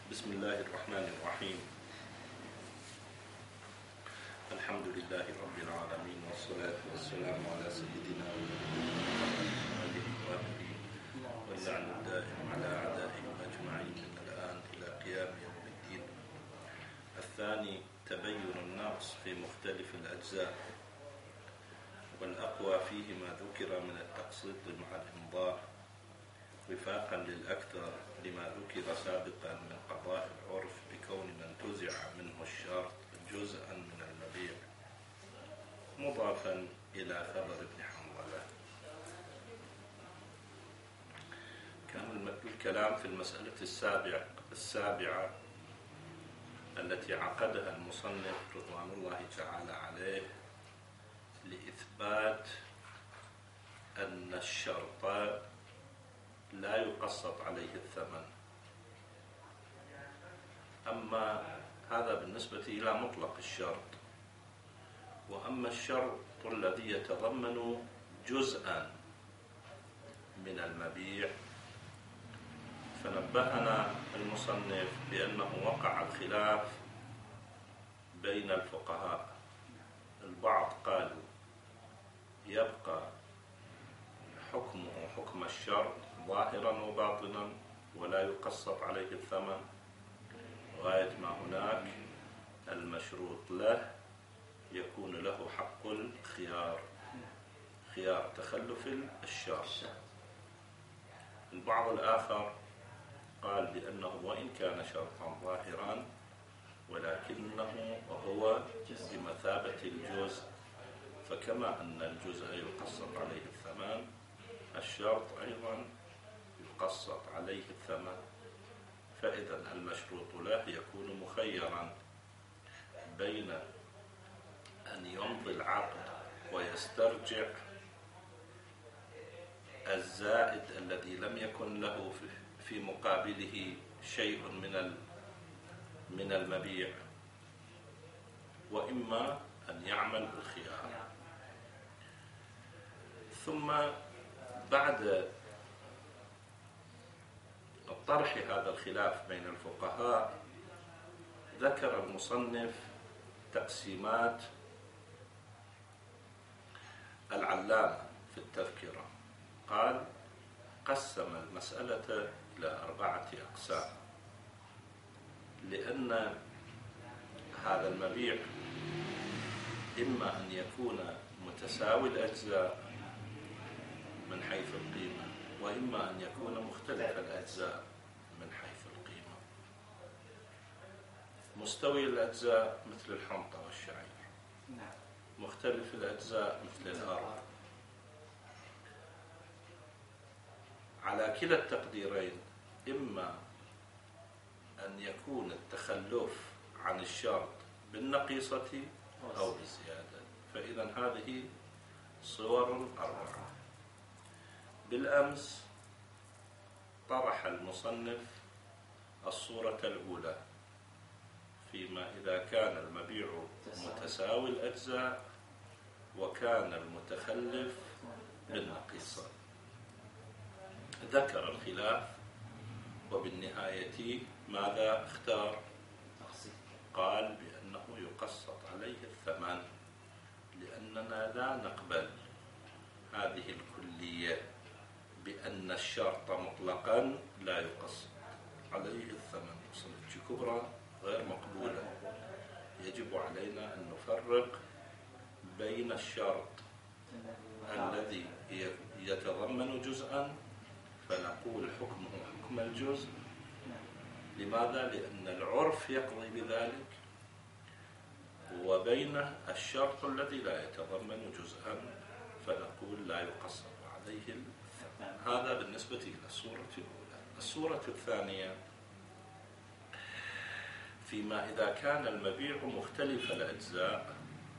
بسم الله الرحمن الرحيم. الحمد لله رب العالمين، والصلاة والسلام على سيدنا ونبينا محمد واللعن الدائم على أعدائهم أجمعين من الآن إلى قيام يوم الدين. الثاني تبين النقص في مختلف الأجزاء، والأقوى فيه ما ذكر من التقسيط مع الإمضاء وفاقا للأكثر لما ذكر سابقا من قضاء العرف بكون من انتزع منه الشرط جزءا من المبيع، مضافا إلى خبر ابن حنظلة. كان الكلام في المسألة السابعة التي عقدها المصنف رضوان الله تعالى عليه لإثبات أن الشرط لا يقسط عليه الثمن. أما هذا بالنسبة إلى مطلق الشرط، وأما الشرط الذي يتضمن جزءا من المبيع فنبهنا المصنف بأنه وقع الخلاف بين الفقهاء. البعض قالوا يبقى حكمه حكم الشرط ظاهرا وباطنا ولا يقسط عليه الثمن، غاية ما هناك المشروط له يكون له حق الخيار، خيار تخلف الشرط. البعض الآخر قال بأنه وإن كان شرطا ظاهرا ولكنه هو بمثابة الجزء، فكما أن الجزء يقسط عليه الثمن الشرط أيضا يقسط عليه الثمن، فإذا المشروط له يكون مخيرا بين أن يمضي العقد ويسترجع الزائد الذي لم يكن له في مقابله شيء من المبيع، وإما أن يعمل بالخيار. ثم بعد طرح هذا الخلاف بين الفقهاء ذكر المصنف تقسيمات العلامة في التذكرة. قال قسم المسألة إلى 4 أقسام، لأن هذا المبيع إما أن يكون متساوي الأجزاء من حيث القيمة، وإما أن يكون مختلف الأجزاء من حيث القيمة. مستوي الأجزاء مثل الحنطة والشعير، مختلف الأجزاء مثل الأرض. على كلا التقديرين إما أن يكون التخلف عن الشرط بالنقيصة أو بالزيادة، فإذا هذه صور 4. بالأمس طرح المصنف الصورة الأولى فيما إذا كان المبيع متساوي الأجزاء وكان المتخلف بالنقيصة. ذكر الخلاف وبالنهاية ماذا اختار؟ قال بأنه يقسط عليه الثمن، لأننا لا نقبل هذه الكلية بأن الشرط مطلقا لا يقسط عليه الثمن. صنف كبرى غير مقبولة. يجب علينا أن نفرق بين الشرط الذي يتضمن جزءا فنقول حكمه حكم الجزء. لماذا؟ لأن العرف يقضي بذلك، وبين الشرط الذي لا يتضمن جزءا فنقول لا يقسط عليه الثمن. هذا بالنسبة إلى الصورة الأولى. الصورة الثانية فيما إذا كان المبيع مختلف الأجزاء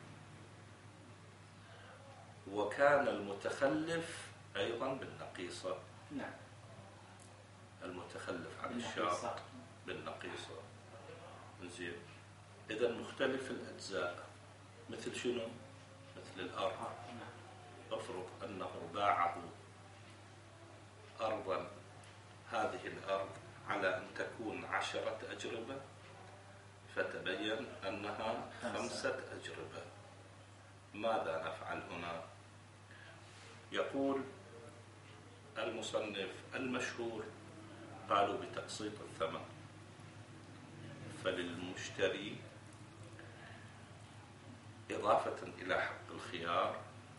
وكان المتخلف أيضا بالنقيصة. المتخلف عن الشرط بالنقيصة. زين، إذا مختلف الأجزاء مثل شنو؟ مثل الأرض. افرض أنه باعه أرضا، هذه الأرض على أن تكون 10 أجربة، فتبين أنها 5 أجربة. ماذا نفعل هنا؟ يقول المصنف المشهور قالوا بتقسيط الثمن، فللمشتري إضافة إلى حق الخيار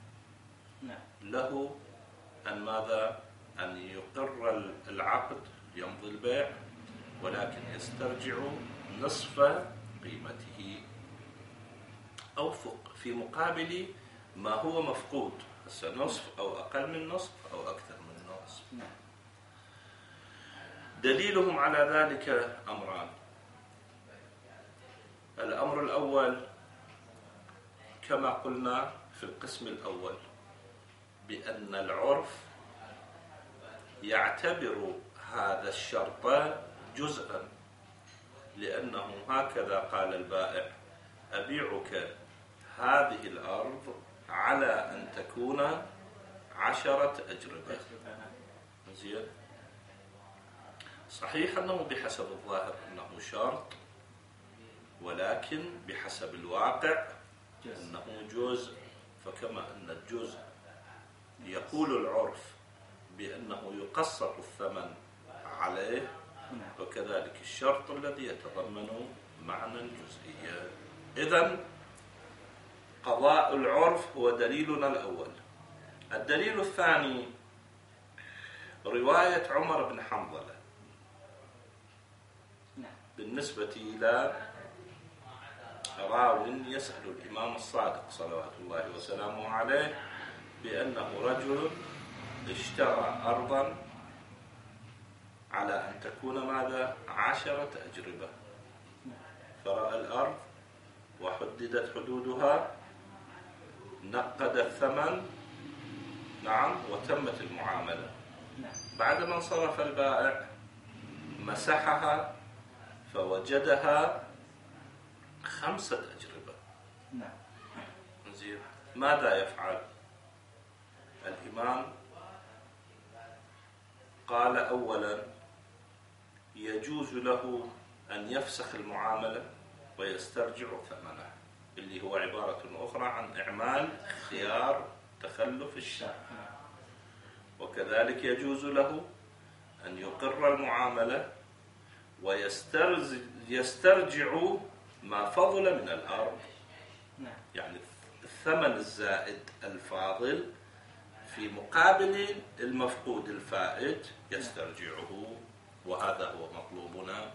له أن ماذا؟ أن يقر العقد يمضي البيع، ولكن يسترجع نصف قيمته أو في مقابل ما هو مفقود، نصف أو أقل من نصف أو أكثر من نصف. دليلهم على ذلك أمران. الأمر الأول كما قلنا في القسم الأول بأن العرف يعتبر هذا الشرط جزءا، لأنه هكذا قال البائع: أبيعك هذه الأرض على أن تكون 10 أجربة. زين، صحيح أنه بحسب الظاهر أنه شرط، ولكن بحسب الواقع أنه جزء. فكما أن الجزء يقول العرف بأنه يقسط الثمن عليه، وكذلك الشرط الذي يتضمن معنى الجزئية. إذن قضاء العرف هو دليلنا الأول. الدليل الثاني رواية عمر بن حنظلة بالنسبة إلى راو يسأل الإمام الصادق صلوات الله وسلامه عليه بأنه رجل اشترى أرضا على أن تكون ماذا؟ 10 أجربة، فرأى الأرض وحددت حدودها، نقد الثمن، نعم، وتمت المعاملة. بعدما انصرف البائع مسحها فوجدها 5 أجربة. زين، ماذا يفعل الإمام؟ قال أولا يجوز له أن يفسخ المعاملة ويسترجع ثمنه، اللي هو عبارة أخرى عن إعمال خيار تخلف الشرط. وكذلك يجوز له أن يقر المعاملة ويسترجع ما فضل من الأرض، يعني الثمن الزائد الفاضل في مقابل المفقود الفائت يسترجعه، وهذا هو مطلوبنا.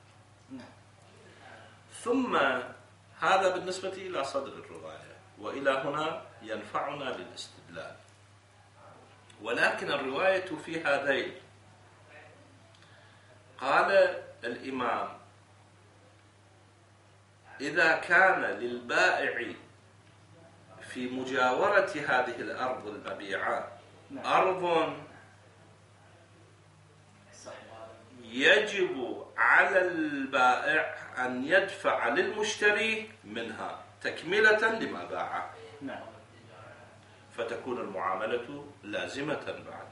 ثم هذا بالنسبة إلى صدر الرواية، وإلى هنا ينفعنا للاستدلال. ولكن الرواية في هذين قال الإمام: إذا كان للبائع في مجاورة هذه الأرض المبيعة أرض يجب على البائع أن يدفع للمشتري منها تكملة لما باعه، فتكون المعاملة لازمة بعد.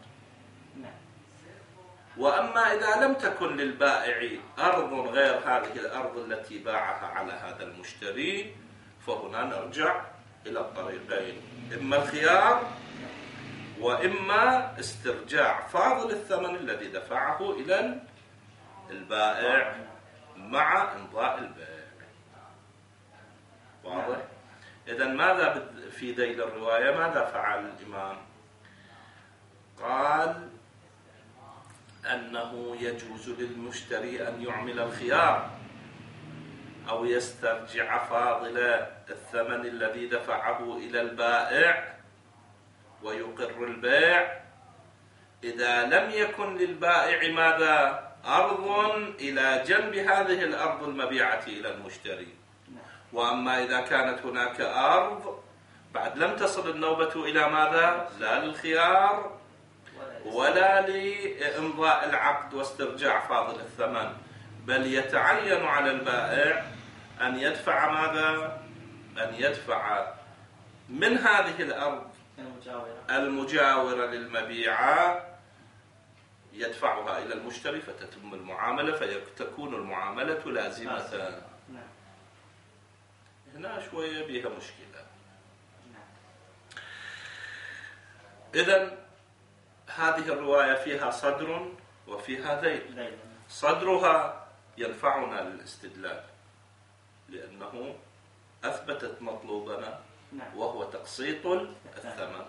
وأما إذا لم تكن للبائع أرض غير هذه الأرض التي باعها على هذا المشتري، فهنا نرجع إلى الطريقين: إما الخيار وإما استرجاع فاضل الثمن الذي دفعه إلى البائع مع إمضاء البيع. واضح؟ إذن ماذا في ذيل الرواية؟ ماذا فعل الإمام؟ قال أنه يجوز للمشتري أن يعمل الخيار أو يسترجع فاضل الثمن الذي دفعه إلى البائع ويقر البيع إذا لم يكن للبائع ماذا؟ أرض إلى جنب هذه الأرض المبيعة إلى المشتري. وأما إذا كانت هناك أرض بعد لم تصل النوبة إلى ماذا؟ لا للخيار ولا لإمضاء العقد واسترجاع فاضل الثمن، بل يتعين على البائع أن يدفع ماذا؟ أن يدفع من هذه الأرض المجاورة للمبيعة، يدفعها إلى المشتري فتتم المعاملة، فتكون المعاملة لازمة. هنا شوية بها مشكلة. إذن هذه الرواية فيها صدر وفيها ذيل. صدرها ينفعنا للاستدلال لأنه أثبتت مطلوبنا وهو تقسيط الثمن،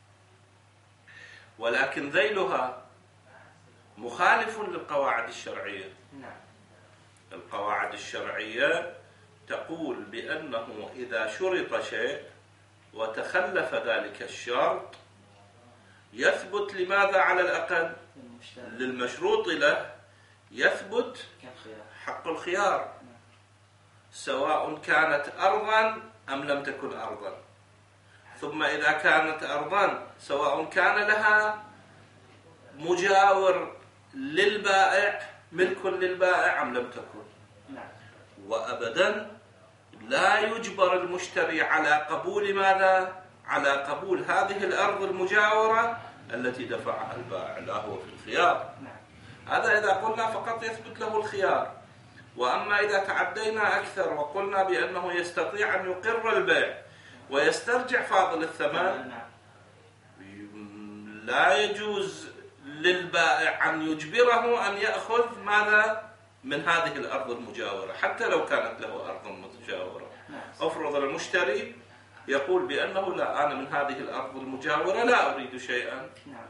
ولكن ذيلها مخالف للقواعد الشرعية. القواعد الشرعية تقول بأنه إذا شرط شيء وتخلف ذلك الشرط يثبت لماذا على الأقل؟ للمشروط له يثبت حق الخيار، سواء كانت أرضا أم لم تكن أرضا. ثم إذا كانت أرضا سواء كان لها مجاور للبائع، ملك للبائع أم لم تكن. وأبدا لا يجبر المشتري على قبول ماذا؟ على قبول هذه الأرض المجاورة التي دفعها البائع، لا هو في الخيار. هذا إذا قلنا فقط يثبت له الخيار. وأما إذا تعدينا أكثر وقلنا بأنه يستطيع أن يقر البيع ويسترجع فاضل الثمن، لا يجوز للبائع أن يجبره أن يأخذ ماذا؟ من هذه الأرض المجاورة حتى لو كانت له أرض متجاورة. أفرض المشتري يقول بأنه لا، أنا من هذه الأرض المجاورة لا أريد شيئا،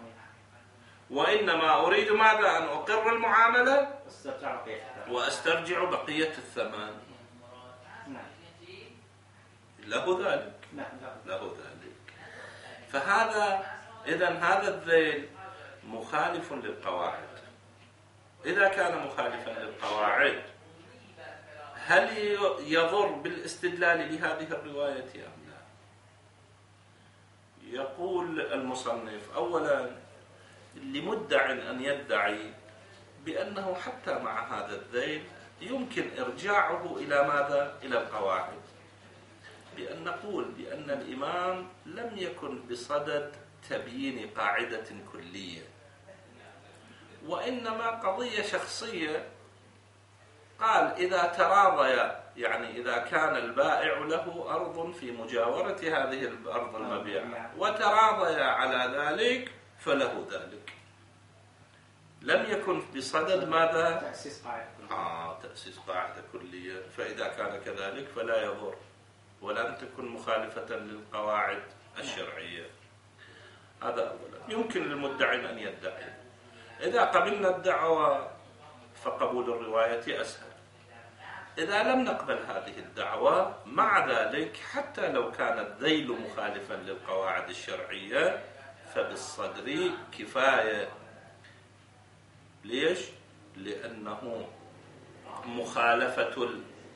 وإنما أريد ماذا؟ أن أقر المعاملة وأسترجع بقية الثمن. له ذلك. فهذا إذن هذا الذيل مخالف للقواعد. إذا كان مخالفا للقواعد هل يضر بالاستدلال لهذه الرواية أم لا؟ يقول المصنف: أولا لمدع أن يدعي بأنه حتى مع هذا الذيل يمكن إرجاعه إلى ماذا؟ إلى القواعد، بأن نقول بأن الإمام لم يكن بصدد تبيين قاعدة كلية، وإنما قضية شخصية. قال إذا تراضيا، يعني إذا كان البائع له أرض في مجاورة هذه الأرض المبيعة وتراضيا على ذلك فله ذلك. لم يكن بصدد ماذا؟ تأسيس قاعدة كلية. فإذا كان كذلك فلا يضر ولم تكن مخالفة للقواعد الشرعية. هذا أولا. يمكن للمدعي أن يدعي. إذا قبلنا الدعوة فقبول الرواية أسهل. إذا لم نقبل هذه الدعوة مع ذلك حتى لو كان الذيل مخالفا للقواعد الشرعية فبالصدر كفاية. ليش؟ لأنه مخالفة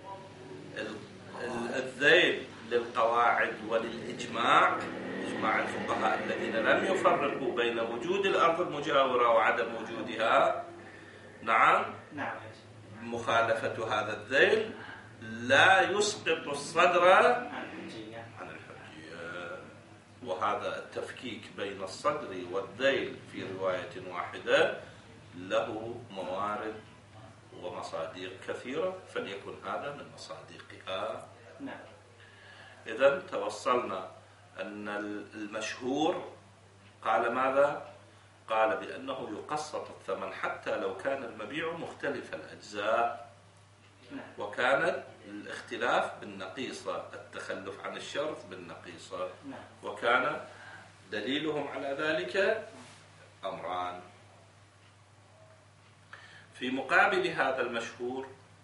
الذيل للقواعد وللإجماع، إجماع الفقهاء الذين لم يفرقوا بين وجود الأرض المجاورة وعدم وجودها. نعم. مخالفة هذا الذيل لا يسقط الصدر عن الحجية. وهذا التفكيك بين الصدر والذيل في رواية واحدة له موارد ومصادر كثيرة، فليكن هذا من مصادقها. إذن توصلنا أن المشهور قال ماذا؟ قال بأنه يقسط الثمن حتى لو كان المبيع مختلف الأجزاء، وكان الاختلاف بالنقيصة، التخلف عن الشرط بالنقيصة، وكان دليلهم على ذلك أمران. في مقابل هذا المشهور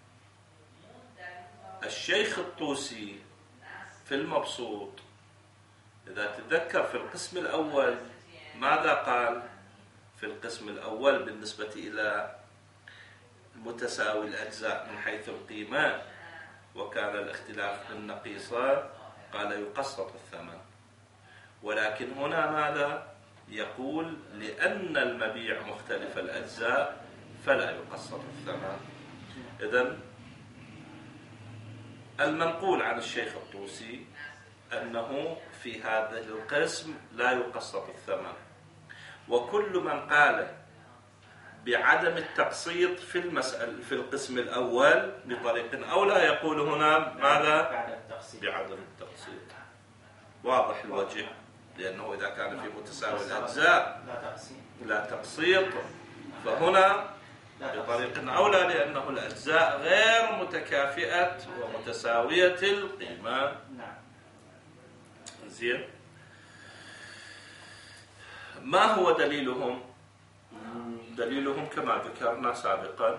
الشيخ الطوسي في المبسوط، إذا تتذكر في القسم الأول ماذا قال؟ في القسم الأول بالنسبة إلى متساوي الأجزاء من حيث القيمة وكان الاختلاف بالنقيصة قال يقسط الثمن. ولكن هنا ماذا؟ يقول لأن المبيع مختلف الأجزاء فلا يقسط الثمن. إذن المنقول عن الشيخ الطوسي أنه في هذا القسم لا يقسط الثمن، وكل من قال بعدم التقسيط في المسألة في القسم الأول بطريق أولى، يقول هنا ماذا؟ بعدم التقسيط. واضح الوجه، لأنه إذا كان في متساوي الأجزاء لا تقسيط، فهنا بطريق أولى لأنه الأجزاء غير متكافئة ومتساوية القيمة. زين. ما هو دليلهم؟ دليلهم كما ذكرنا سابقا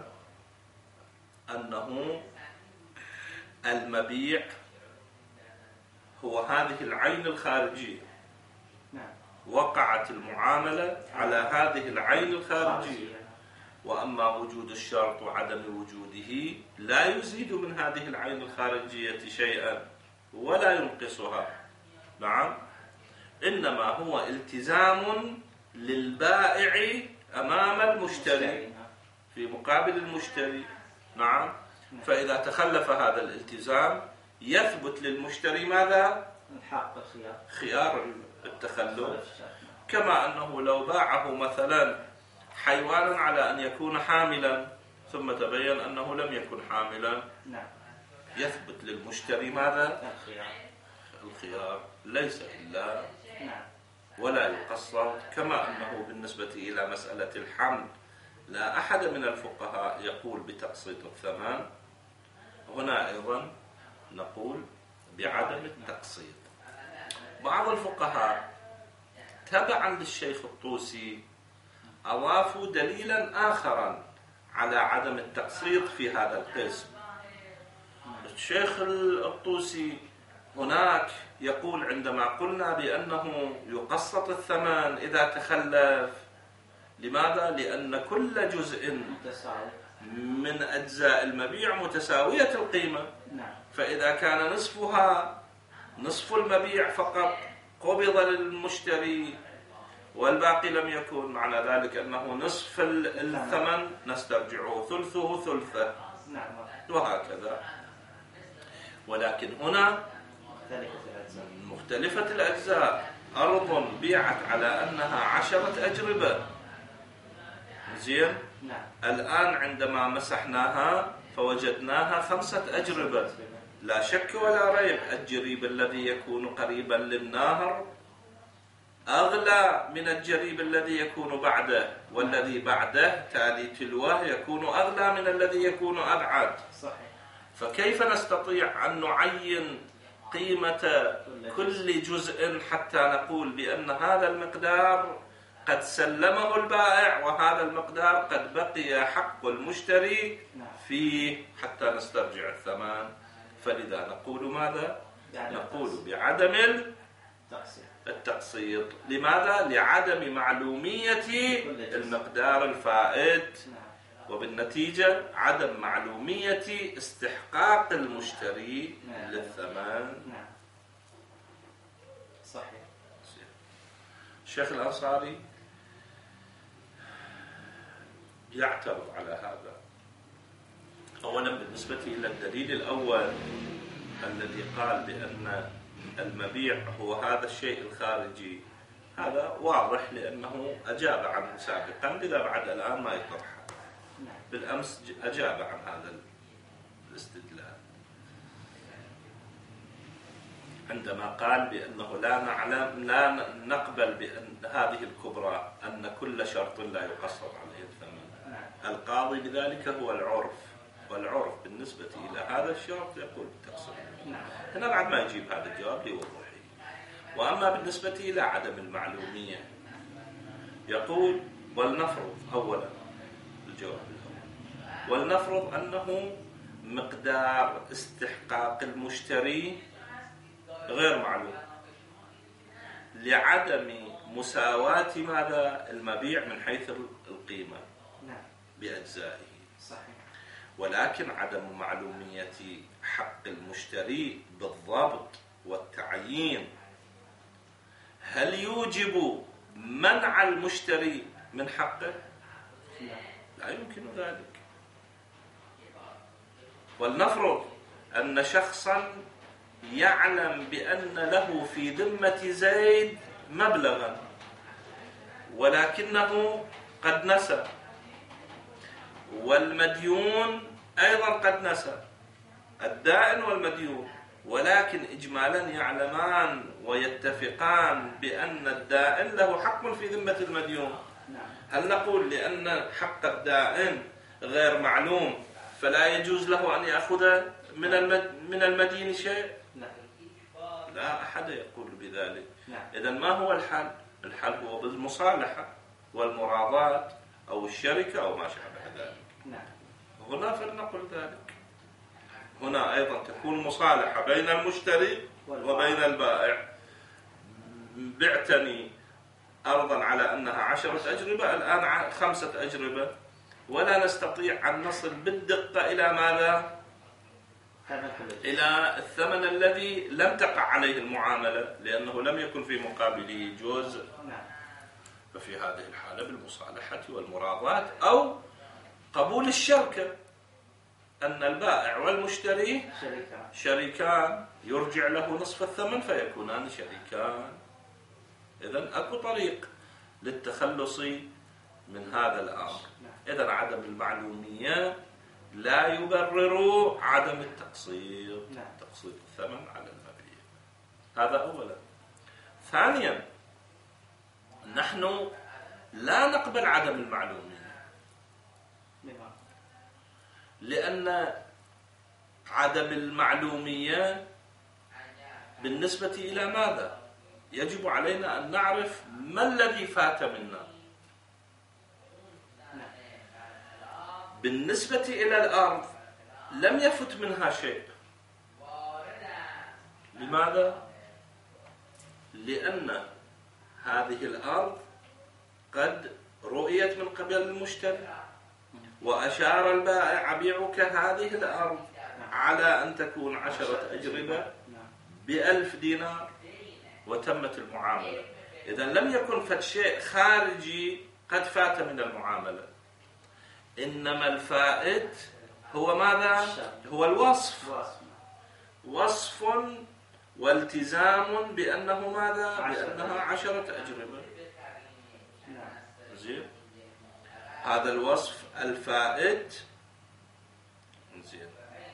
أنه المبيع هو هذه العين الخارجية، وقعت المعاملة على هذه العين الخارجية، وأما وجود الشرط وعدم وجوده لا يزيد من هذه العين الخارجية شيئا ولا ينقصها. نعم، إنما هو التزام للبائع أمام المشتري في مقابل المشتري. نعم، فإذا تخلف هذا الالتزام يثبت للمشتري ماذا؟ خيار التخلف. كما أنه لو باعه مثلا حيوانا على أن يكون حاملا ثم تبين أنه لم يكن حاملا، يثبت للمشتري ماذا؟ الخيار، ليس إلا ولا يقصر. كما أنه بالنسبة إلى مسألة الحمل لا أحد من الفقهاء يقول بتقسيط الثمن، هنا أيضا نقول بعدم التقسيط. بعض الفقهاء تبعا للشيخ الطوسي أضافوا دليلا آخرا على عدم التقسيط في هذا القسم. الشيخ الطوسي هناك يقول عندما قلنا بأنه يقسط الثمن إذا تخلف، لماذا؟ لأن كل جزء من أجزاء المبيع متساوية القيمة، فإذا كان نصفها نصف المبيع فقط قبض للمشتري والباقي لم يكن، معنى ذلك أنه نصف الثمن نسترجعه ثلثه ثلثه، وهكذا. ولكن هنا مختلفة الأجزاء، أرض بيعت على أنها 10 أجربة، زين، الآن عندما مسحناها فوجدناها 5 أجربة. لا شك ولا ريب الجريب الذي يكون قريبا للنهر أغلى من الجريب الذي يكون بعده، والذي بعده تالي تلوه يكون أغلى من الذي يكون أبعد. فكيف نستطيع أن نعين قيمة كل جزء حتى نقول بأن هذا المقدار قد سلمه البائع وهذا المقدار قد بقي حق المشتري فيه حتى نسترجع الثمن؟ فلذا نقول ماذا؟ نقول بعدم التقسيط. لماذا؟ لعدم معلومية المقدار الفائت، وبالنتيجة عدم معلومية استحقاق المشتري للثمن. صحيح. الشيخ الأنصاري يعترض على هذا. أولا بالنسبة إلى الدليل الأول الذي قال بأن المبيع هو هذا الشيء الخارجي، هذا واضح لأنه أجاب عنه سابقا، لذا بعد الآن ما يطرح. بالأمس أجاب عن هذا الاستدلال عندما قال بأنه لا نقبل بأن هذه الكبرى أن كل شرط لا يقصر عليه الثمن. القاضي بذلك هو العرف، والعرف بالنسبة إلى هذا الشرط يقول بالتقسيط. هنا بعد ما يجيب هذا الجواب لوضوحه. وأما بالنسبة إلى عدم المعلومية يقول ولنفرض أولا الجواب الأول، ولنفرض أنه مقدار استحقاق المشتري غير معلوم لعدم مساواة ماذا؟ المبيع من حيث القيمة بأجزائه. ولكن عدم معلومية حق المشتري بالضبط والتعيين هل يوجب منع المشتري من حقه؟ لا يمكن ذلك. ولنفرض أن شخصا يعلم بأن له في ذمة زيد مبلغا ولكنه قد نسى والمديون أيضا قد نسى، الدائن والمديون، ولكن إجمالا يعلمان ويتفقان بأن الدائن له حق في ذمة المديون. هل نقول لأن حق الدائن غير معلوم فلا يجوز له أن يأخذ من المدين شيء؟ لا أحد يقول بذلك. إذن ما هو الحل؟ الحل هو بالمصالحة والمراضات أو الشركة أو ما شابه ذلك. هنا فلنقل ذلك. هنا أيضا تكون مصالحة بين المشتري وبين البائع. بعتني أرضا على أنها 10 أجربة، الآن 5 أجربة، ولا نستطيع أن نصل بالدقة إلى ماذا؟ إلى الثمن الذي لم تقع عليه المعاملة، لأنه لم يكن في مقابله جزء. ففي هذه الحالة بالمصالحة والمراضات أو قبول الشركة، أن البائع والمشتري شريكان، يرجع له نصف الثمن فيكونان شريكان. إذن أكو طريق للتخلص من هذا الأمر. إذن عدم المعلومية لا يبرر عدم التقسيط، تقسيط الثمن على المبيع. هذا أولا. ثانيا، نحن لا نقبل عدم المعلومية، لأن عدم المعلومية بالنسبة إلى ماذا؟ يجب علينا أن نعرف ما الذي فات منا. بالنسبة إلى الأرض لم يفت منها شيء. لماذا؟ لأن هذه الأرض قد رؤيت من قبل المشتري، وأشار البائع أبيعك هذه الأرض على أن تكون 10 أجربة ب1000 دينار، وتمت المعاملة. إذن لم يكن فت شيء خارجي قد فات من المعاملة، إنما الفائت هو ماذا؟ هو الوصف، وصف والتزام بأنه ماذا؟ بأنها 10 أجربة. زين، هذا الوصف الفائت. زين،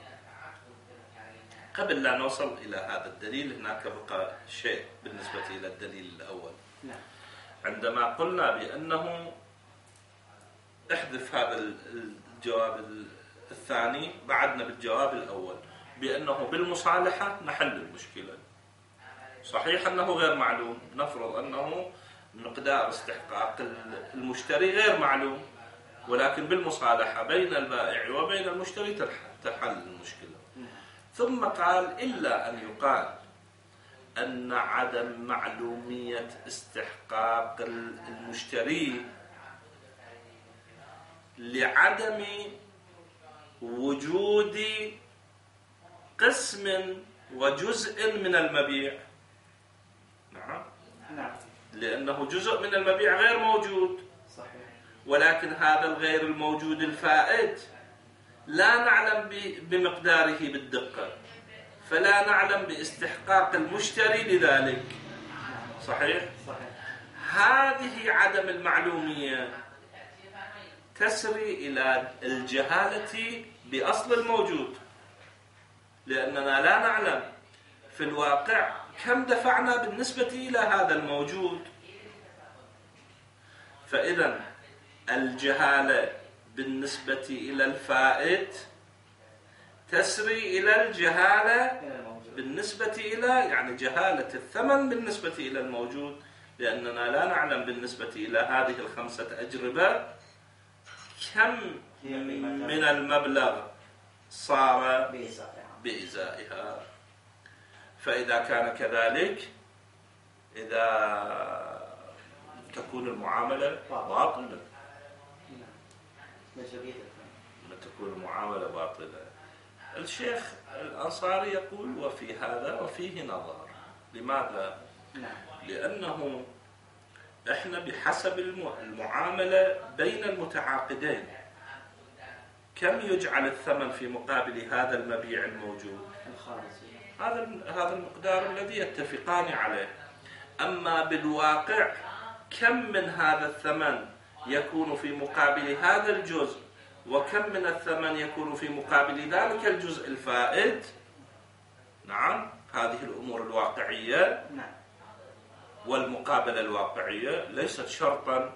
قبل لا نوصل إلى هذا الدليل هناك بقى شيء بالنسبة إلى الدليل الأول. عندما قلنا بأنه احذف هذا الجواب الثاني، بعدنا بالجواب الأول بأنه بالمصالحة نحل المشكلة. صحيح أنه غير معلوم، نفرض أنه مقدار استحقاق المشتري غير معلوم، ولكن بالمصالحة بين البائع وبين المشتري تحل المشكلة. ثم قال إلا أن يقال أن عدم معلومية استحقاق المشتري لعدم وجود قسم وجزء من المبيع. نعم، لأنه جزء من المبيع غير موجود. صحيح. ولكن هذا الغير الموجود الفائت لا نعلم بمقداره بالدقة، فلا نعلم باستحقاق المشتري لذلك. صحيح؟ هذه عدم المعلومية تسري إلى الجهالة بأصل الموجود، لأننا لا نعلم في الواقع كم دفعنا بالنسبة إلى هذا الموجود. فإذا الجهالة بالنسبة إلى الفائت تسري إلى الجهالة بالنسبة إلى، يعني جهالة الثمن بالنسبة إلى الموجود، لأننا لا نعلم بالنسبة إلى هذه ال5 أجربة كم من المبلغ صار بإزائها. فإذا كان كذلك، إذا تكون المعاملة باطلة، تكون المعاملة باطلة. الشيخ الأنصاري يقول وفي هذا وفيه نظر. لماذا؟ لأنه إحنا بحسب المعاملة بين المتعاقدين كم يجعل الثمن في مقابل هذا المبيع الموجود؟ هذا المقدار الذي يتفقان عليه. أما بالواقع كم من هذا الثمن يكون في مقابل هذا الجزء وكم من الثمن يكون في مقابل ذلك الجزء الفائت. نعم، هذه الأمور الواقعية والمقابلة الواقعية ليست شرطا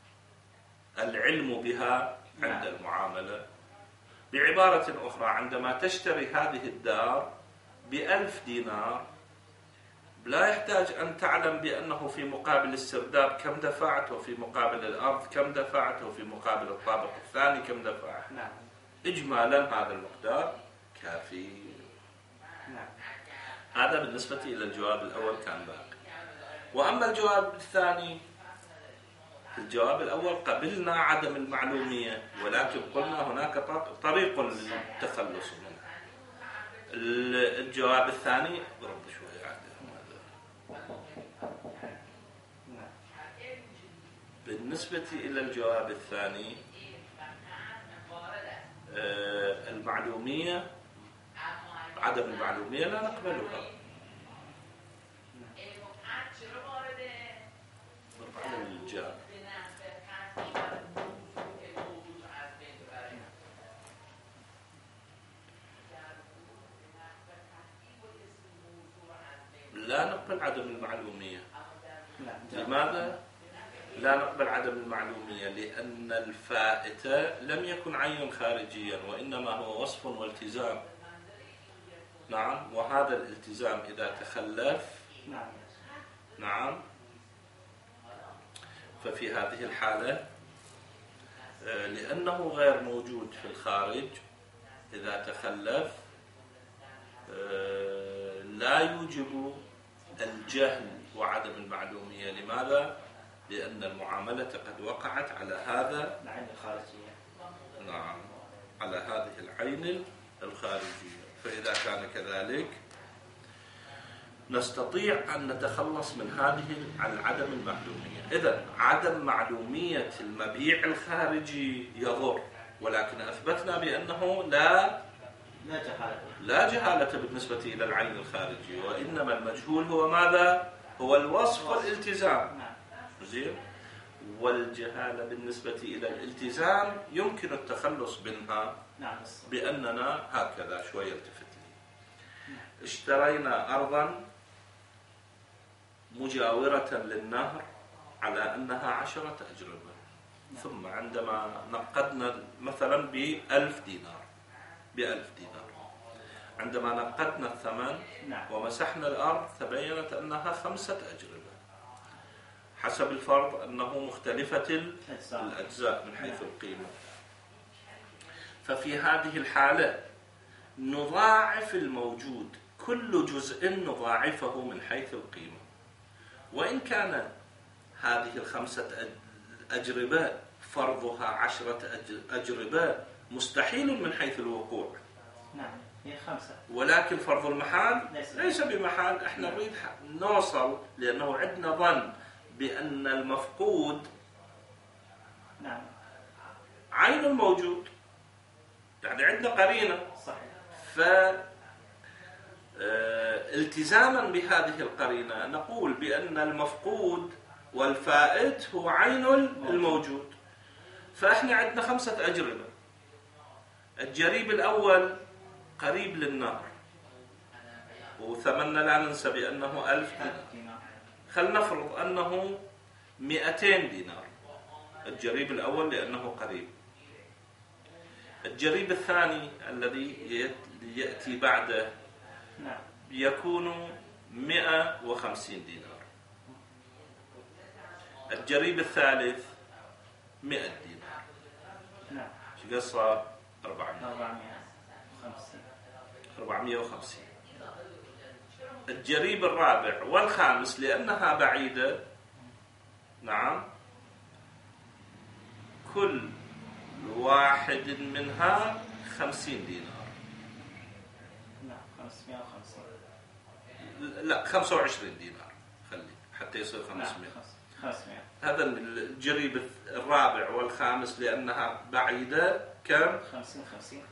العلم بها عند المعاملة. بعبارة أخرى، عندما تشتري هذه الدار ب1000 دينار لا يحتاج أن تعلم بأنه في مقابل السرداب كم دفعت، وفي مقابل الأرض كم دفعت، وفي مقابل الطابق الثاني كم دفعت. إجمالا هذا المقدار كافي. هذا بالنسبة إلى الجواب الأول كان باقي. وأما الجواب الثاني، في الجواب الأول قبلنا عدم المعلومية، ولكن قلنا هناك طريق للتخلص منه. الجواب الثاني رب شوي بالنسبة إلى الجواب الثاني، المعلومية، عدم المعلومية لا نقبلها. لا نقبل عدم المعلومية. لماذا لا نقبل عدم المعلومية؟ لأن الفائت لم يكن عين خارجيا، وإنما هو وصف والتزام. نعم، وهذا الالتزام إذا تخلف، نعم، ففي هذه الحالة لأنه غير موجود في الخارج، إذا تخلف لا يوجب الجهل وعدم المعلومية. لماذا؟ لأن المعاملة قد وقعت على هذا العين الخارجية. نعم، على هذه العين الخارجية. فإذا كان كذلك نستطيع أن نتخلص من هذه عدم المعلومية. إذن عدم معلومية المبيع الخارجي يضر، ولكن أثبتنا بأنه لا جهالة بالنسبة إلى العين الخارجية، وإنما المجهول هو ماذا؟ هو الوصف والالتزام. زين؟ والجهالة بالنسبة إلى الالتزام يمكن التخلص منها بأننا هكذا شوية التفت لي. اشترينا أرضا مجاورة للنهر على أنها 10 أجربة، ثم عندما نقدنا مثلا ب1000 دينار، عندما نقدنا الثمن ومسحنا الأرض تبينت أنها 5 أجربة، حسب الفرض أنه مختلفة الأجزاء من حيث القيمة. ففي هذه الحالة نضاعف الموجود، كل جزء نضاعفه من حيث القيمة، وإن كان هذه 5 أجربة فرضها 10 أجربة مستحيل من حيث الوقوع. نعم، هي 5. ولكن فرض المحال ليس بمحال. احنا نريد نوصل، لأنه عندنا ظن بأن المفقود عين الموجود، يعني عندنا قرينة. صحيح. فالتزاما بهذه القرينة نقول بأن المفقود والفائت هو عين الموجود. فإحنا عندنا 5 أجربة. الجريب الأول قريب للنهر، وثمننا لا ننسى بأنه 1000 دينار. خلنا نفرض أنه 200 دينار الجريب الأول لأنه قريب. الجريب الثاني الذي يأتي بعده يكون 150 دينار. الجريب الثالث 100 دينار. شو قصة؟ 450. الجريب الرابع والخامس لأنها بعيدة، نعم، كل واحد منها 50 دينار. نعم، 550. لا، 25 دينار خلي حتى يصير 500. 500. هذا الجريب الرابع والخامس لأنها بعيدة كم؟ 50.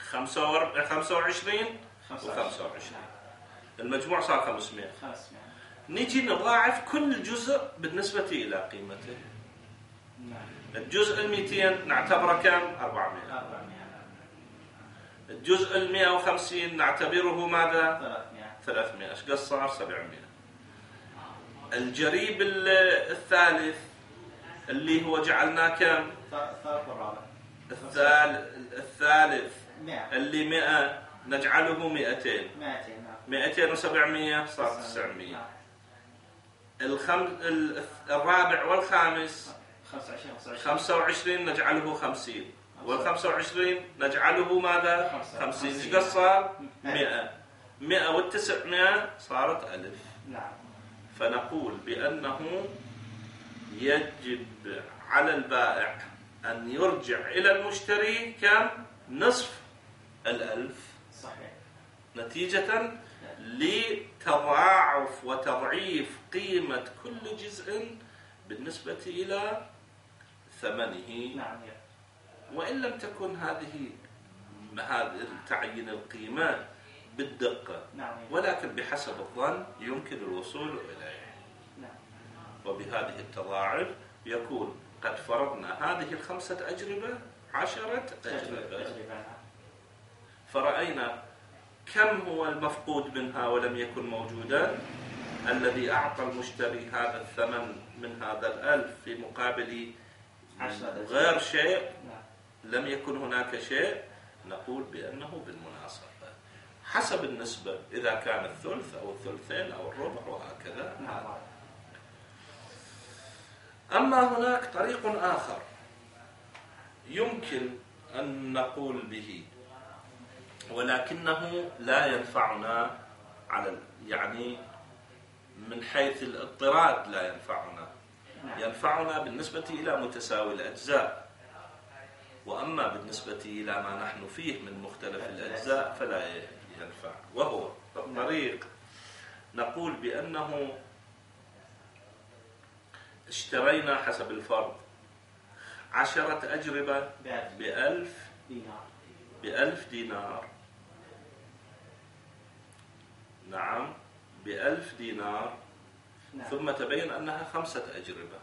25 و25. المجموع صار 500. نيجي نضاعف كل جزء بالنسبة إلى قيمته. نعم. الجزء 200 نعتبره كم؟ 400. 400. الجزء 150 نعتبره ماذا؟ 300. 300. ايش قد صار؟ 700. الجريب الثالث اللي هو جعلناه كم؟ الثالث والرابع. الثالث 100. اللي 100 نجعله 200. 200. 200 و700 صار 900. الرابع والخامس 25 نجعله 50. وال25 نجعله ماذا؟ 50. ايش قد صار؟ 100. 100 و900 صارت 1000. نعم. فنقول بأنه يجب على البائع أن يرجع إلى المشتري كم؟ نصف 1000. صحيح. نتيجة لتضاعف وتضعيف قيمة كل جزء بالنسبة إلى ثمنه. نعم. وإن لم تكن هذه تعيين القيمة بالدقة، نعم. ولكن بحسب الظن يمكن الوصول إليه. نعم. وبهذه التضاعف يكون قد فرضنا هذه 5 أجربة 10 أجربة، فرأينا كم هو المفقود منها ولم يكن موجودا، الذي أعطى المشتري هذا الثمن من هذا 1000 في مقابل غير شيء، لم يكن هناك شيء، نقول بأنه بالمناسبة حسب النسبة، إذا كان الثلث أو الثلثين أو الربع وهكذا. أما هناك طريق آخر يمكن أن نقول به، ولكنه لا ينفعنا يعني من حيث الاضطراد لا ينفعنا. ينفعنا بالنسبة إلى متساوي الأجزاء، وأما بالنسبة إلى ما نحن فيه من مختلف الأجزاء فلا ينفع. وهو الطريق نقول بأنه اشترينا حسب الفرض 10 أجربة ب1000 دينار. نعم، ب1000 دينار. ثم تبين أنها 5 أجربة.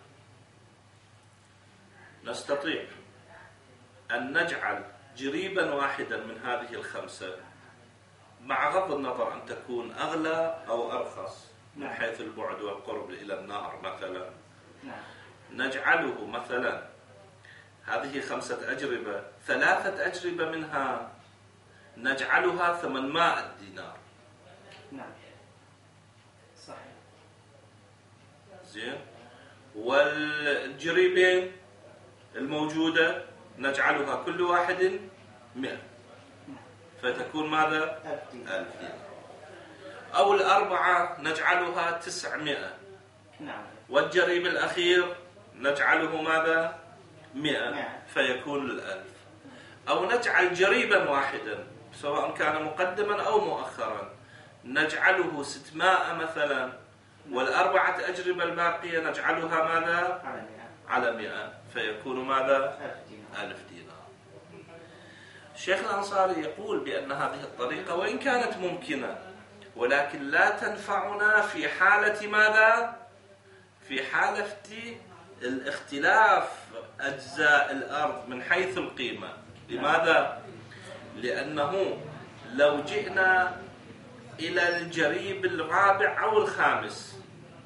نستطيع أن نجعل جريبا واحدا من هذه ال5 مع غض النظر أن تكون أغلى أو أرخص من حيث البعد والقرب إلى النهر مثلا. نجعله مثلا هذه 5 أجربة، 3 أجربة منها نجعلها 800 دينار. نعم. صحيح. زين. والجريبين الموجودة نجعلها كل واحد 100، فتكون ماذا؟ 1000 دينار. أو ال4 نجعلها 900. نعم. والجريب الأخير نجعله ماذا؟ 100، فيكون 1000. أو نجعل جريبا واحدا سواء كان مقدما أو مؤخرا نجعله 600 مثلا، وال4 أجربة الباقية نجعلها ماذا؟ على 100، فيكون ماذا؟ 1000 دينار. الشيخ الأنصاري يقول بأن هذه الطريقة وإن كانت ممكنة ولكن لا تنفعنا في حالة ماذا؟ في حالة الاختلاف أجزاء الأرض من حيث القيمة. لماذا؟ لأنه لو جئنا إلى الجريب الرابع أو الخامس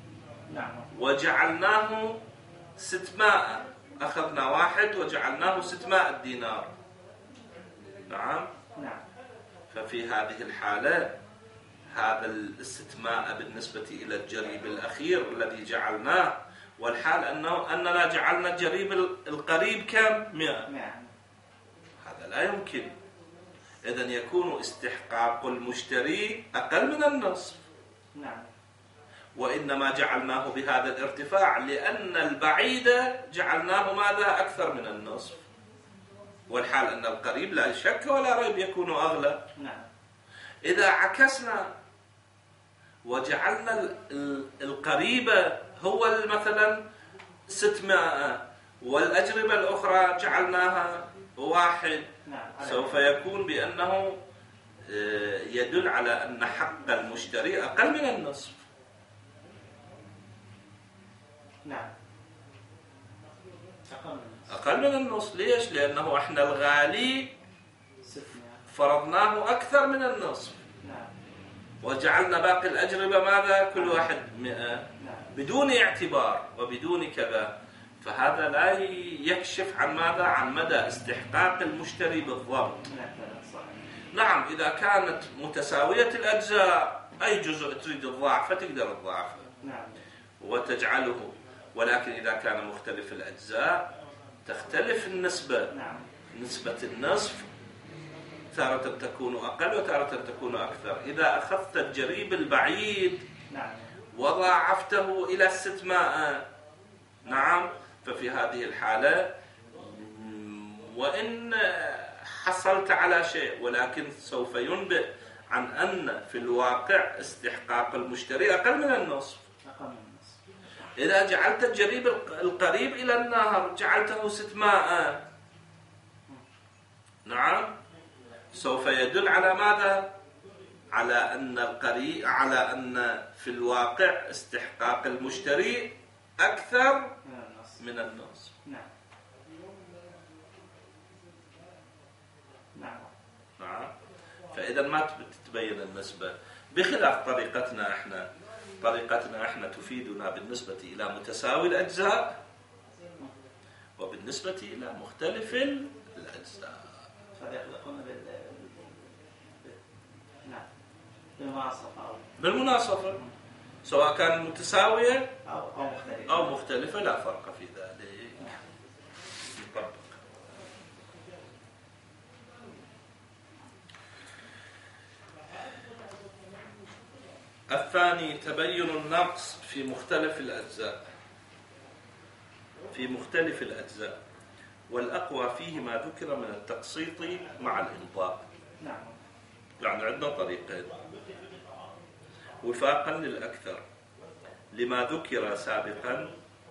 وجعلناه 600، أخذنا واحد وجعلناه 600 دينار. نعم. ففي هذه الحالة هذا 600 بالنسبة إلى الجريب الأخير الذي جعلناه، والحال أننا جعلنا الجريب القريب كم؟ 100. هذا لا يمكن. إذن يكون استحقاق المشتري أقل من النصف. وإنما جعلناه بهذا الارتفاع لأن البعيد جعلناه ماذا؟ أكثر من النصف، والحال أن القريب لا شك ولا ريب يكون أغلى. إذا عكسنا وجعلنا القريب هو مثلا 600 والأجربة الأخرى جعلناها 1، سوف يكون بأنه يدل على أن حق المشتري أقل من النصف. أقل من النص. ليش؟ لأنه إحنا الغالي 600. فرضناه أكثر من النصف. نعم. وجعلنا باقي الأجربة ماذا؟ كل واحد 100. نعم. بدون اعتبار وبدون كذا. فهذا لا يكشف عن ماذا؟ عن مدى استحقاق المشتري بالضبط. نعم، إذا كانت متساوية الأجزاء أي جزء تريد الضعف فتقدر الضعف. نعم. وتجعله. ولكن إذا كان مختلف الأجزاء تختلف النسبة. نعم. نسبة النصف تارة تكون أقل وتارة تكون أكثر. إذا أخذت الجريب البعيد نعم. وضاعفته إلى 600، نعم، ففي هذه الحالة وإن حصلت على شيء ولكن سوف ينبئ عن أن في الواقع استحقاق المشتري أقل من النصف. إذا جعلت الجريب القريب إلى النهر جعلته 600، نعم، سوف يدل على ماذا؟ على أن في الواقع استحقاق المشتري أكثر من النصف. نعم. نعم. نعم. فإذا ما تتبين النسبة، بخلاف طريقتنا احنا. طريقتنا احنا تفيدنا بالنسبة إلى متساوي الأجزاء وبالنسبة إلى مختلف الأجزاء. بالمناصفة سواء كان متساوية أو مختلفة لا فرق في ذلك. نطبق. الثاني تبين النقص في مختلف الأجزاء والأقوى فيه ما ذكر من التقسيط مع الإمضاء. نعم. يعني عندنا طريقين وفاقا للأكثر لما ذكر سابقا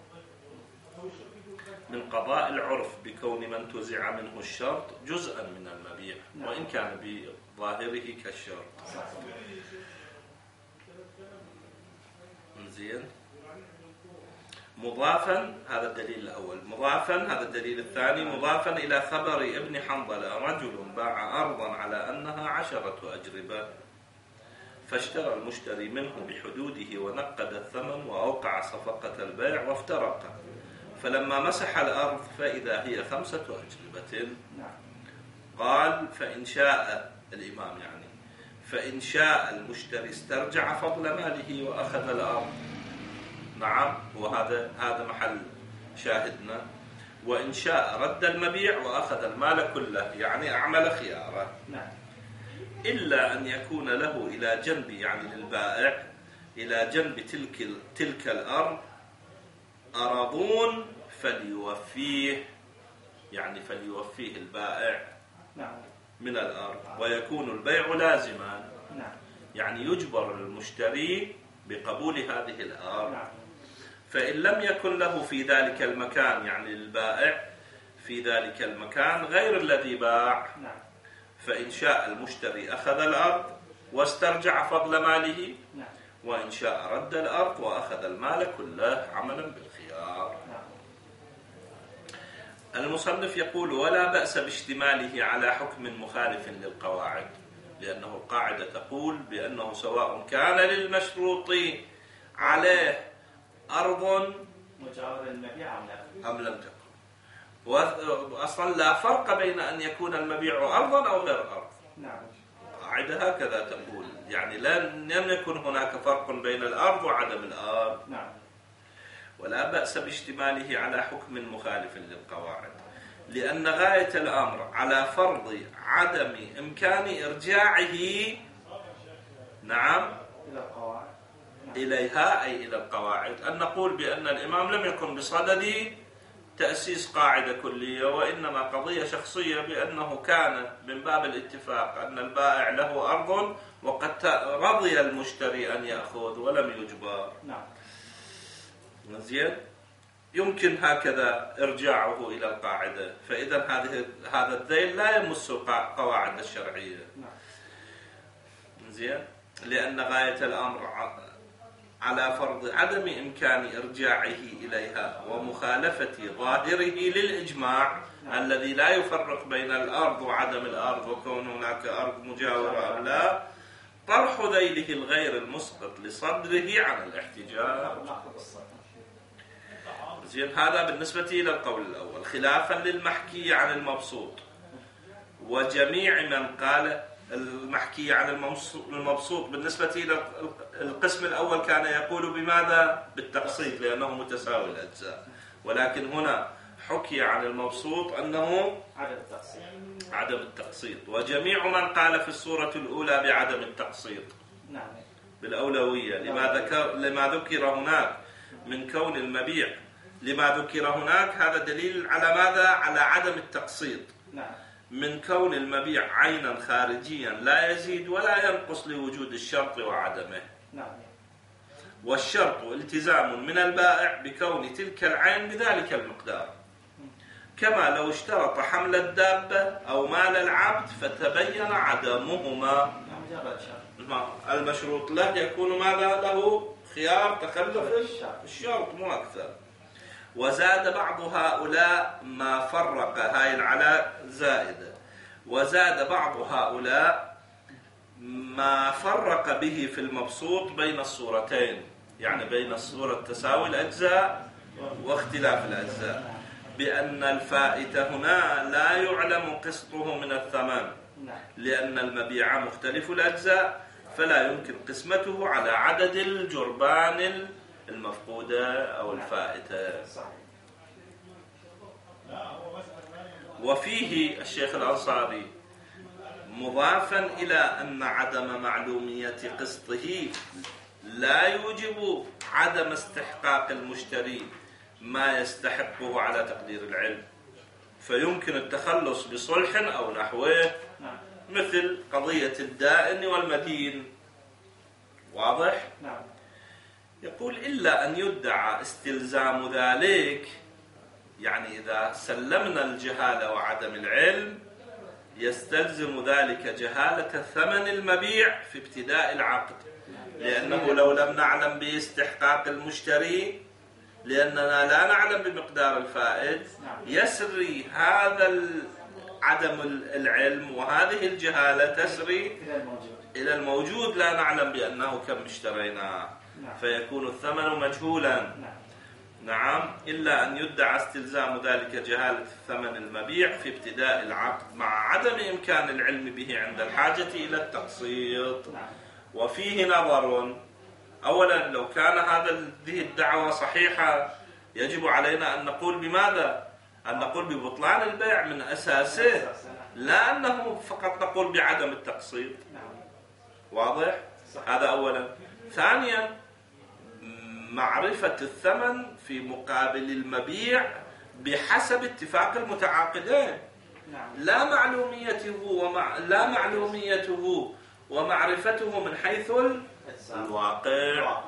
من قضاء العرف بكون من توزع منه الشرط جزءا من المبيع وإن كان بظاهره كالشرط. زين. مضافا، هذا الدليل الأول. مضافا، هذا الدليل الثاني. مضافا إلى خبر ابن حنظلة رجل باع أرضا على أنها 10 أجربة فاشترى المشتري منه بحدوده ونقد الثمن وأوقع صفقة البيع وافترق، فلما مسح الأرض فإذا هي 5 أجربة. قال فإن شاء الإمام يعني فإن شاء المشتري استرجع فضل ماله وأخذ الأرض. نعم، وهذا محل شاهدنا. وإن شاء رد المبيع وأخذ المال كله، يعني أعمل خياره. إلا أن يكون له إلى جنب، يعني للبائع إلى جنب تلك الأرض أراضون فليوفيه، يعني فليوفيه البائع من الأرض ويكون البيع لازما. يعني يجبر المشتري بقبول هذه الأرض. فإن لم يكن له في ذلك المكان، يعني للبائع في ذلك المكان غير الذي باع، فإن شاء المشتري أخذ الأرض واسترجع فضل ماله، وإن شاء رد الأرض وأخذ المال كله عملا بالخيار. المصنف يقول ولا بأس باشتماله على حكم مخالف للقواعد، لأنه القاعدة تقول بأنه سواء كان للمشروط عليه أرض مجاورة للمبيع أم لم تكن. وأصلا لا فرق بين أن يكون المبيع أرضا أو غير أرض. قاعدة هكذا تقول، يعني لم يكن هناك فرق بين الأرض وعدم الأرض. ولا بأس باشتماله على حكم مخالف للقواعد، لأن غاية الأمر على فرض عدم إمكان إرجاعه إليها، أي إلى القواعد، أن نقول بأن الإمام لم يكن بصدد تأسيس قاعدة كلية، وإنما قضية شخصية بأنه كان من باب الاتفاق أن البائع له أرض وقد رضي المشتري أن يأخذ ولم يجبر. زين، يمكن هكذا إرجاعه إلى القاعدة. فإذا هذا الذيل لا يمس القواعد الشرعية. زين، لأن غاية الأمر على فرض عدم إمكان إرجاعه إليها ومخالفة ظاهره للإجماع الذي لا يفرق بين الأرض وعدم الأرض وكون هناك أرض مجاورة أو لا، طرح ذيله الغير المسقط لصدره عن الاحتجاج. زين، هذا بالنسبة إلى القول الأول، خلافا للمحكي عن المبسوط وجميع من قال المحكي عن المبسوط بالنسبة إلى القسم الأول كان يقول بماذا؟ بالتقسيط لأنه متساوي الأجزاء، ولكن هنا حكي عن المبسوط أنه عدم التقسيط، وجميع من قال في الصورة الأولى بعدم التقسيط بالأولوية لما ذكر هناك من كون المبيع، لما ذكر هناك هذا دليل على ماذا؟ على عدم التقسيط. من كون المبيع عينا خارجيا لا يزيد ولا ينقص لوجود الشرط وعدمه. والشرط التزام من البائع بكون تلك العين بذلك المقدار، كما لو اشترط حمل الدابة أو مال العبد فتبين عدمهما. المشروط له يكون ماذا؟ له خيار تخلف الشرط مو أكثر. وزاد بعض هؤلاء ما فرق، هاي العلاء زائدة، وزاد بعض هؤلاء ما فرق به في المبسوط بين الصورتين، يعني بين الصورة تساوي الأجزاء واختلاف الأجزاء، بأن الفائت هنا لا يعلم قسطه من الثمن، لأن المبيع مختلف الأجزاء فلا يمكن قسمته على عدد الجربان المفقودة أو الفائتة. وفيه الشيخ الأنصاري مضافا إلى أن عدم معلومية قسطه لا يوجب عدم استحقاق المشتري ما يستحقه على تقدير العلم، فيمكن التخلص بصلح أو نحوه، مثل قضية الدائن والمدين. واضح؟ يقول إلا أن يدعى استلزام ذلك، يعني إذا سلمنا الجهالة وعدم العلم يستلزم ذلك جهالة ثمن المبيع في ابتداء العقد، لأنه لو لم نعلم باستحقاق المشتري لأننا لا نعلم بمقدار الفائد يسري هذا عدم العلم وهذه الجهالة تسري إلى الموجود لا نعلم بأنه كم اشتريناه، فيكون الثمن مجهولا. نعم، إلا أن يدعى استلزام ذلك جهالة ثمن المبيع في ابتداء العقد مع عدم إمكان العلم به عند الحاجة إلى التقسيط. وفيه نظر، أولا لو كان هذه الدعوة صحيحة يجب علينا أن نقول بماذا؟ أن نقول ببطلان البيع من أساسه، لا أنه فقط نقول بعدم التقسيط. واضح؟ هذا أولا. ثانيا معرفة الثمن في مقابل المبيع بحسب اتفاق المتعاقدين، لا معلوميته ومعرفته من حيث الواقع.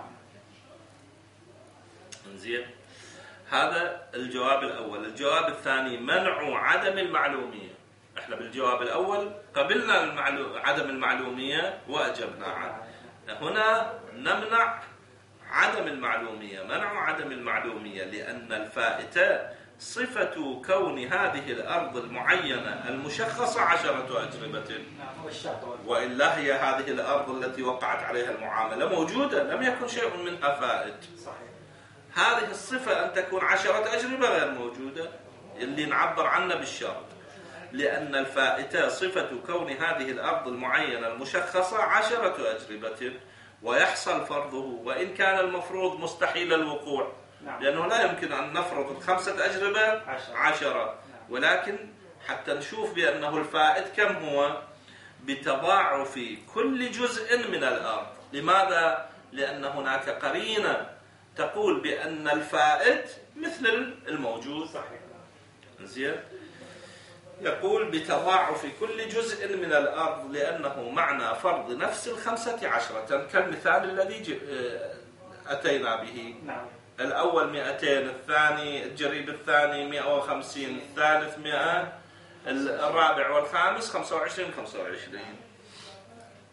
زين، هذا الجواب الأول. الجواب الثاني منع عدم المعلومية. احنا بالجواب الأول قبلنا عدم المعلومية وأجبنا عنه، هنا نمنع عدم المعلومية. منع عدم المعلومية لأن الفائتة صفة كون هذه الأرض المعينة المشخصة 10 أجربة، وإلا هي هذه الأرض التي وقعت عليها المعاملة موجودة، لم يكن شيء منها فائت. هذه الصفة أن تكون 10 أجربة غير موجودة اللي نعبر عنها بالشرط، لأن الفائتة صفة كون هذه الأرض المعينة المشخصة 10 أجربة، ويحصل فرضه وإن كان المفروض مستحيل الوقوع، لأنه لا يمكن أن نفرض 5 أجربة 10، ولكن حتى نشوف بأنه الفائت كم هو بتضاعف كل جزء من الأرض. لماذا؟ لأن هناك قرينة تقول بأن الفائت مثل الموجود. زين، يقول بتضاعف كل جزء من الأرض لأنه معنى فرض نفس 15 كالمثال الذي أتينا به. الأول 200، الثاني الجريب الثاني 150، الثالث 100، الرابع والخامس 25 25.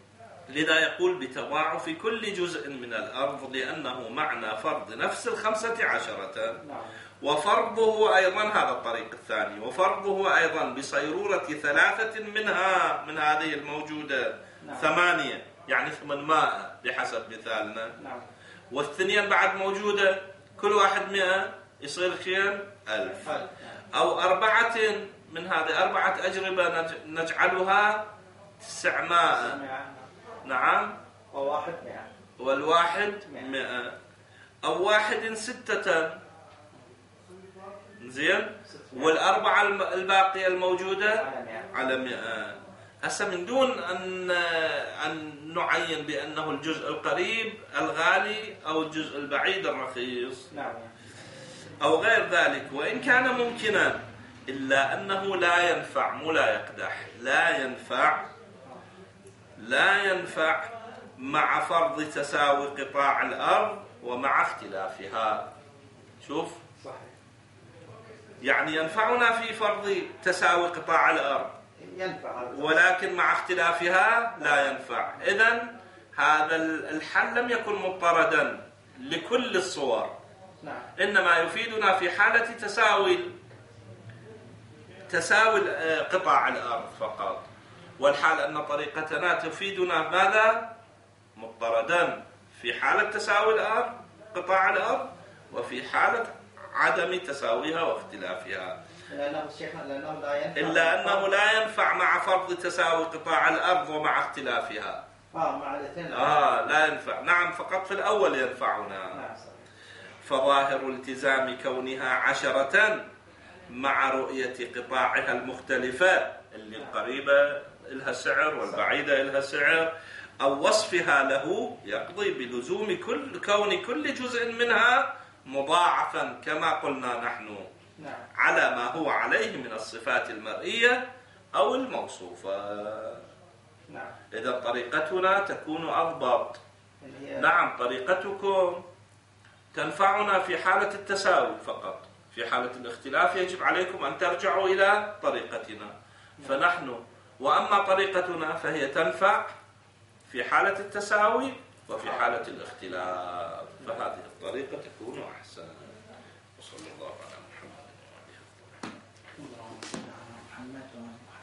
لذا يقول بتضاعف كل جزء من الأرض لأنه معنى فرض نفس 15. وفرضه أيضا هذا الطريق الثاني، وفرضه أيضا بصيرورة 3 منها من هذه الموجودة 8 يعني 800 بحسب مثالنا، والثنين بعد موجودة كل واحد 100 يصير كم 1000، أو 4 من هذه 4 أجربة نجعلها 900. نعم. وواحد 100. والواحد 100. أو 1 6. زين. والأربعة الباقية الموجودة على 100. هسه من دون أن نعين بأنه الجزء القريب الغالي أو الجزء البعيد الرخيص أو غير ذلك، وإن كان ممكنا إلا أنه لا ينفع، مو لا يقدح، لا ينفع مع فرض تساوي قطاع الأرض ومع اختلافها. شوف يعني ينفعنا في فرض تساوي قطاع الأرض ولكن مع اختلافها لا ينفع. إذن هذا الحل لم يكن مضطردا لكل الصور، إنما يفيدنا في حالة تساوي قطاع الأرض فقط، والحال أن طريقتنا تفيدنا ماذا؟ مضطردا في حالة تساوي قطاع الأرض وفي حالة عدم تساويها واختلافها. إلا أنه لا ينفع مع فرض تساوي قطاع الأرض ومع اختلافها. مع الاثنين لا ينفع. نعم، فقط في الأول ينفعنا. فظاهر التزام كونها 10 مع رؤية قطاعها المختلفة اللي القريبة لها سعر والبعيدة لها سعر أو وصفها له يقضي بلزوم كون كل جزء منها مضاعفا كما قلنا نحن على ما هو عليه من الصفات المرئية أو الموصوفة. إذا طريقتنا تكون أضبط. نعم، طريقتكم تنفعنا في حالة التساوي فقط، في حالة الاختلاف يجب عليكم أن ترجعوا إلى طريقتنا. وأما طريقتنا فهي تنفع في حالة التساوي وفي حالة الاختلاف، فهذه الطريقة تكون أحسن. وصلى الله على محمد.